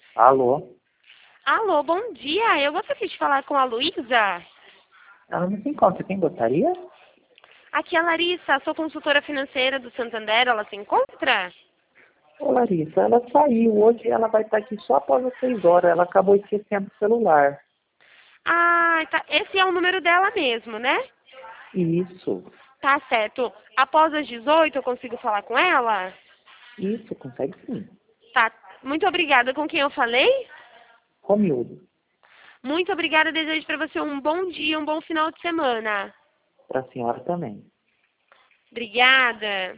Alô? Alô, bom dia. Eu gostaria de falar com a Luísa. Ela não se encontra. Quem gostaria? Aqui é a Larissa, sou consultora financeira do Santander. Ela se encontra? Ô, Larissa, ela saiu. Hoje ela vai estar aqui só após as 6 horas. Ela acabou esquecendo o celular. Ah, tá. Esse é o número dela mesmo, né? Isso. Tá certo. Após as 18 eu consigo falar com ela? Isso, consegue sim. Tá. Muito obrigada. Com quem eu falei? Romildo. Muito obrigada. Desejo para você um bom dia, um bom final de semana. Para a senhora também. Obrigada.